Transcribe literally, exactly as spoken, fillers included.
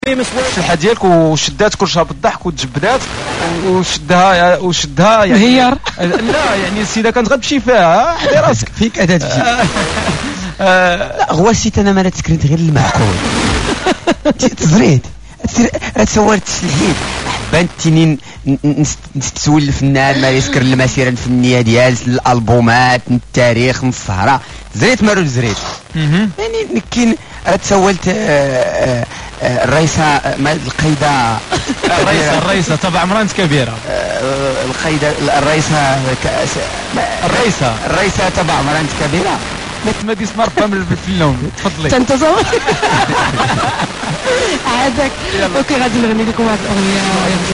السلحه ديالك وشدات كلشها بالضحك وتجبدات وشدها وشدها يعني مهيار. لا يعني السيده كانت غتمشي فيها حدي راسك فيك هذا الشيء. لا هو السيت انا ما تسكرت غير المعقول تزريد تسولت الحيد حبان التنين نستسول الفنان ما يسكر المسيره الفنيه ديال الالبومات التاريخ من السهره زريت مارو زريت يعني كاين تسولت الرئيسه القيده الرئيسه الرئيسه تبع عمران كبيره القيده الرئيسه الرئيسه الرئيسه تبع عمران كبيره ما دي اسمها ربما من الفيلم. تفضلي تنتظر عادك. اوكي غادي نغني لكم هذه الاغنيه.